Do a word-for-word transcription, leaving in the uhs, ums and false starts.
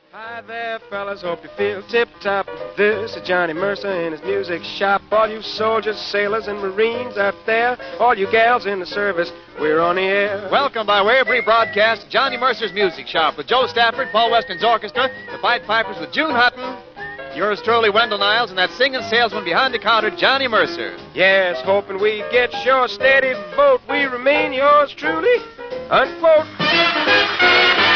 Hi there, fellas, hope you feel tip-top. This is Johnny Mercer in his music shop. All you soldiers, sailors, and Marines out there, all you gals in the service, we're on the air. Welcome by way of rebroadcast to Johnny Mercer's Music Shop with Joe Stafford, Paul Weston's orchestra, the Pied Pipers with June Hutton, yours truly, Wendell Niles, and that singing salesman behind the counter, Johnny Mercer. Yes, hoping we get your steady vote. We remain yours truly, unquote.